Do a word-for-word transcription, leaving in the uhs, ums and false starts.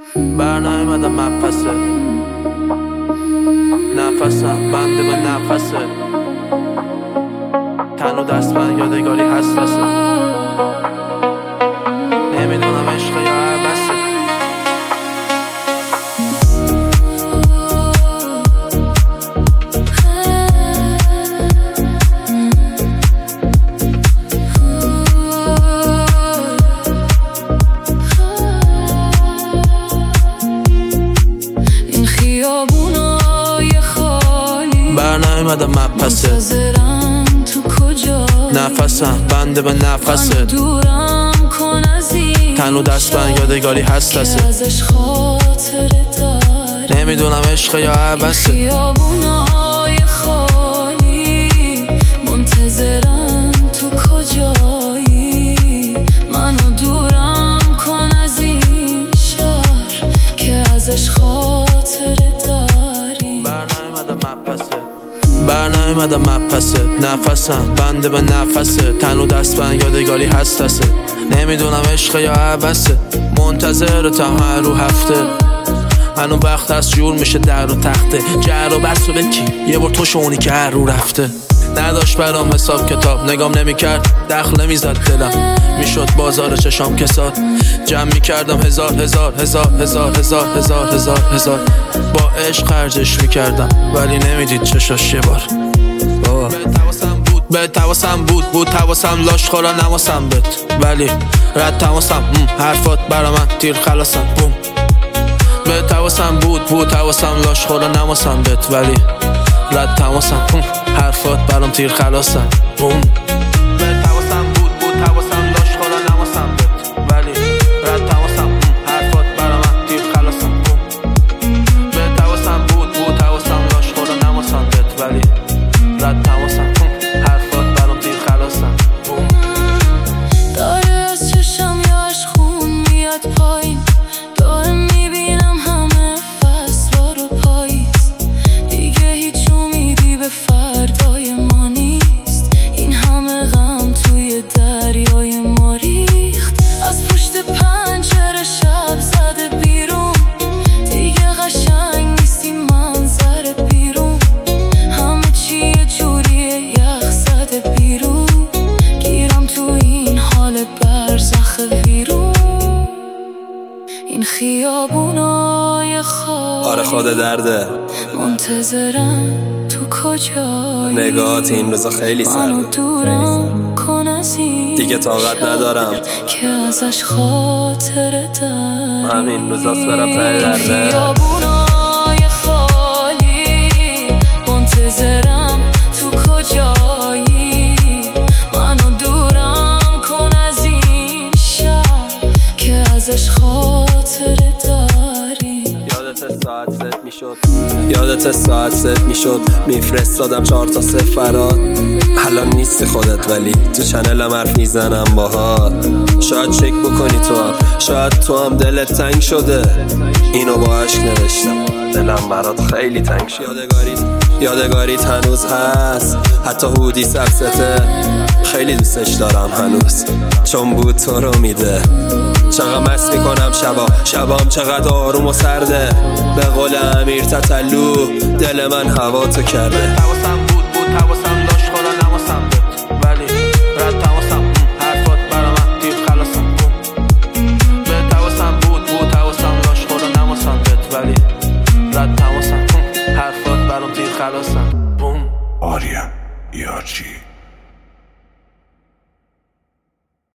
برنایمدم مپسه نفسم بنده به نفسه تن و دست من یادگاری هست بسه نمیدونم عشق یا عبسه برنایمدم مپسه نفسم بنده به نفسه تن و دست من یادگاری هست بسه نمیدونم عشق یا عبسه منتظرم تو کجایی منو دورم کن از این شهر که ازش خاطره داری برنایمدم مپسه برنایمدم مپسه نفسم بنده به نفسه تن و دست من یادگاری هست بسه نمیدونم عشق یا عبسه منتظر تا هر رو هفته هنو وقت از جور میشه در و تخته جر و بس و بکی یه بار تو شونی که هر رو رفته نداشت برام حساب کتاب نگام نمیکرد دخل نمیزد دلم میشد بازار چشام کساد جمع میکردم هزار هزار هزار هزار هزار هزار هزار هزار با عشق خرجش میکردم ولی نمیدید چشاش یه بار به تواسم بود بود تواسم لاش خورا نواسم بد ولی رد تماسم حرفات برا من تیر خلاصم بوم به تواسم بود بود تواسم لاش خورا نواسم بد ولی رد تماسم حرفات برام تیر خلاصم بوم به تواسم بود بود تواسم لاش خورا نواسم بد ولی رد تماسم حرفات برا من تیر خلاصم بوم به تواسم بود بود تواسم لاش خورا نواسم بد ولی رد تماسم حرفات برام تیر خلاصم بوم داره از چشم یاش خون میاد پایین داره میبینم همه فصل رو پاییز دیگه هیچ امیدی به فردای ما نیست این همه غم توی دریای ما ریخت از پشت پنجره شب زده بیرون دیگه قشنگ نیست این منظر بیرون همه چی یه جوریه یخ زده بیرون گیرم تو این حال برزخ ویرون این خیابونای خواب آره خود درده منتظرم تو کجایی نگاهات این روزا خیلی منو سرده دورم کن از این دیگه طاقت ندارم که ازش خاطره داری من این روزا سرم ته درده خیابونای خالی منتظرم تو کجایی منو دورم کن از این شهر که ازش خاطره داری یادت ساعت ست میشد یادت ساعت ست میشد میفرستادم چهار تا سفرات الان نیستی خودت ولی تو چنلم حرف میزنم باهات شاید چک بکنی تو هم شاید تو هم دلت تنگ شده اینو با عشق نوشتم دلم برات خیلی تنگ شد یادگاریت یادگاریت هنوز هست حتی هودی سبسته خیلی دوستش دارم هنوز چون بود تو رو میده چقدر مست میکنم شبا شبام چقدر آروم و سرده به قول امیر تتلو دل من هوا تو کرده تواسم بود بود تواسم لاش خورا نواسم بد ولی رد تماسم حرفات برا من تیر خلاصم به تواسم بود بود تواسم لاش خورا نواسم بد ولی رد تماسم حرفات برام تیر خلاصم بوم آریا یارچی